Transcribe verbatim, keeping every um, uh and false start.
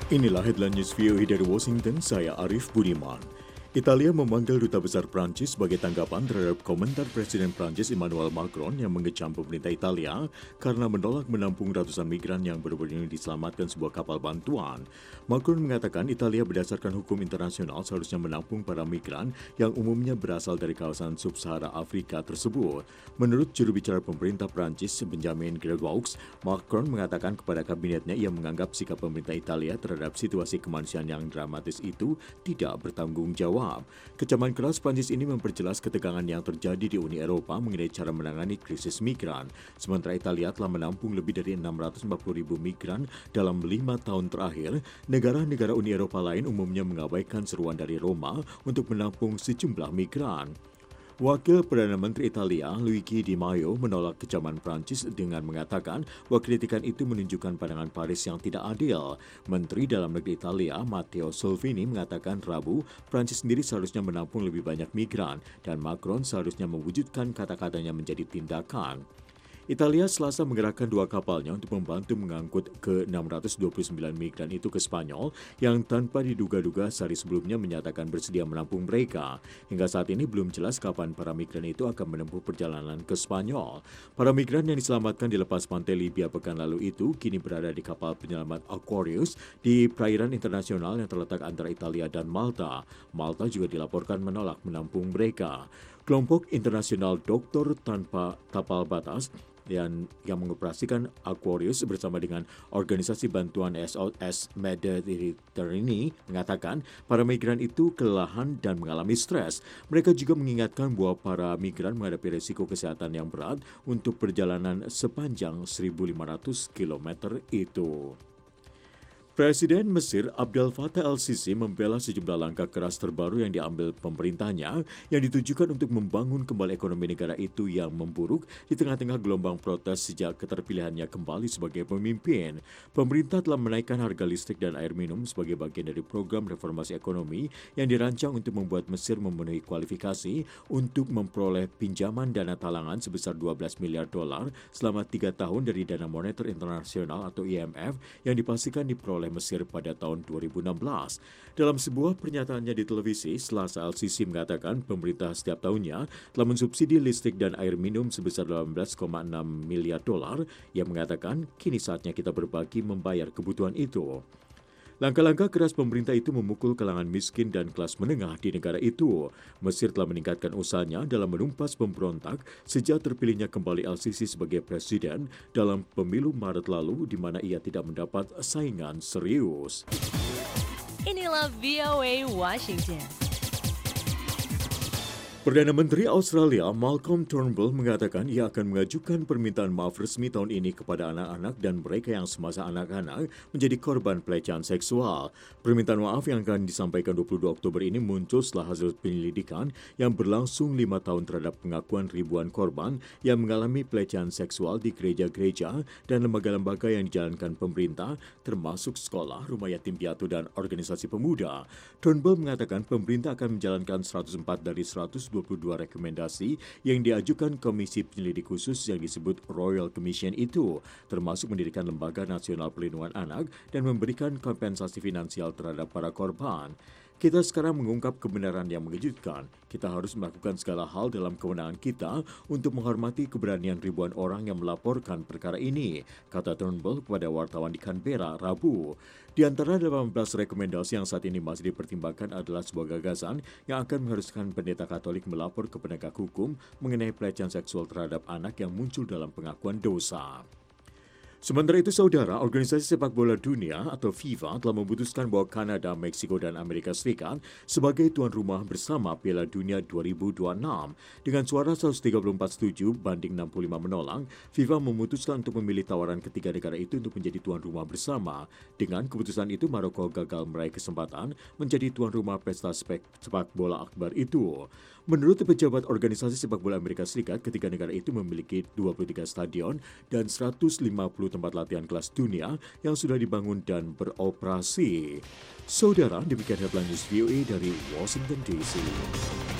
Inilah headline news V O A dari Washington, saya Arif Budiman. Italia memanggil Duta Besar Prancis sebagai tanggapan terhadap komentar Presiden Prancis Emmanuel Macron yang mengecam pemerintah Italia karena menolak menampung ratusan migran yang baru-baru ini diselamatkan sebuah kapal bantuan. Macron mengatakan Italia berdasarkan hukum internasional seharusnya menampung para migran yang umumnya berasal dari kawasan sub-Sahara Afrika tersebut. Menurut juru bicara pemerintah Prancis, Benjamin Gregoire, Macron mengatakan kepada kabinetnya ia menganggap sikap pemerintah Italia terhadap situasi kemanusiaan yang dramatis itu tidak bertanggung jawab. Kecaman keras Prancis ini memperjelas ketegangan yang terjadi di Uni Eropa mengenai cara menangani krisis migran. Sementara Italia telah menampung lebih dari enam ratus empat puluh ribu migran dalam lima tahun terakhir, negara-negara Uni Eropa lain umumnya mengabaikan seruan dari Roma untuk menampung sejumlah migran. Wakil Perdana Menteri Italia, Luigi Di Maio, menolak kecaman Prancis dengan mengatakan bahwa kritikan itu menunjukkan pandangan Paris yang tidak adil. Menteri Dalam Negeri Italia, Matteo Salvini, mengatakan Rabu, Prancis sendiri seharusnya menampung lebih banyak migran dan Macron seharusnya mewujudkan kata-katanya menjadi tindakan. Italia Selasa menggerakkan dua kapalnya untuk membantu mengangkut ke enam ratus dua puluh sembilan migran itu ke Spanyol yang tanpa diduga-duga sehari sebelumnya menyatakan bersedia menampung mereka. Hingga saat ini belum jelas kapan para migran itu akan menempuh perjalanan ke Spanyol. Para migran yang diselamatkan di lepas pantai Libya pekan lalu itu kini berada di kapal penyelamat Aquarius di perairan internasional yang terletak antara Italia dan Malta. Malta juga dilaporkan menolak menampung mereka. Kelompok internasional Dokter Tanpa Tapal Batas yang, yang mengoperasikan Aquarius bersama dengan organisasi bantuan S O S Mediterranean mengatakan para migran itu kelelahan dan mengalami stres. Mereka juga mengingatkan bahwa para migran menghadapi risiko kesehatan yang berat untuk perjalanan sepanjang seribu lima ratus kilometer itu. Presiden Mesir Abdel Fattah el-Sisi membela sejumlah langkah keras terbaru yang diambil pemerintahnya yang ditujukan untuk membangun kembali ekonomi negara itu yang memburuk di tengah-tengah gelombang protes sejak keterpilihannya kembali sebagai pemimpin. Pemerintah telah menaikkan harga listrik dan air minum sebagai bagian dari program reformasi ekonomi yang dirancang untuk membuat Mesir memenuhi kualifikasi untuk memperoleh pinjaman dana talangan sebesar dua belas miliar dolar selama tiga tahun dari Dana Moneter Internasional atau I M F yang dipastikan diperoleh Mesir pada tahun dua ribu enam belas. Dalam sebuah pernyataannya di televisi, Selasa el-Sisi mengatakan pemerintah setiap tahunnya telah mensubsidi listrik dan air minum sebesar delapan belas koma enam miliar dolar. Ia mengatakan kini saatnya kita berbagi membayar kebutuhan itu. Langkah-langkah keras pemerintah itu memukul kalangan miskin dan kelas menengah di negara itu. Mesir telah meningkatkan usahanya dalam menumpas pemberontak sejak terpilihnya kembali el-Sisi sebagai presiden dalam pemilu Maret lalu di mana ia tidak mendapat saingan serius. Inilah V O A Washington. Perdana Menteri Australia Malcolm Turnbull mengatakan ia akan mengajukan permintaan maaf resmi tahun ini kepada anak-anak dan mereka yang semasa anak-anak menjadi korban pelecehan seksual. Permintaan maaf yang akan disampaikan dua puluh dua Oktober ini muncul setelah hasil penyelidikan yang berlangsung lima tahun terhadap pengakuan ribuan korban yang mengalami pelecehan seksual di gereja-gereja dan lembaga-lembaga yang dijalankan pemerintah, termasuk sekolah, rumah yatim piatu, dan organisasi pemuda. Turnbull mengatakan pemerintah akan menjalankan seratus empat dari seratus dua puluh dua rekomendasi yang diajukan Komisi Penyelidik Khusus yang disebut Royal Commission itu, termasuk mendirikan Lembaga Nasional Perlindungan Anak dan memberikan kompensasi finansial terhadap para korban. Kita sekarang mengungkap kebenaran yang mengejutkan. Kita harus melakukan segala hal dalam kewenangan kita untuk menghormati keberanian ribuan orang yang melaporkan perkara ini, kata Turnbull kepada wartawan di Canberra, Rabu. Di antara delapan belas rekomendasi yang saat ini masih dipertimbangkan adalah sebuah gagasan yang akan mengharuskan pendeta Katolik melapor ke penegak hukum mengenai pelecehan seksual terhadap anak yang muncul dalam pengakuan dosa. Sementara itu, saudara, Organisasi Sepak Bola Dunia atau FIFA telah memutuskan bahwa Kanada, Meksiko, dan Amerika Serikat sebagai tuan rumah bersama Piala Dunia dua ribu dua puluh enam. Dengan suara seratus tiga puluh empat setuju banding enam puluh lima menolak, FIFA memutuskan untuk memilih tawaran ketiga negara itu untuk menjadi tuan rumah bersama. Dengan keputusan itu, Maroko gagal meraih kesempatan menjadi tuan rumah pesta sepak bola akbar itu. Menurut pejabat Organisasi Sepak Bola Amerika Serikat, ketiga negara itu memiliki dua puluh tiga stadion dan seratus lima puluh tempat latihan kelas dunia yang sudah dibangun dan beroperasi. Saudara, demikian headline news V O A dari Washington D C.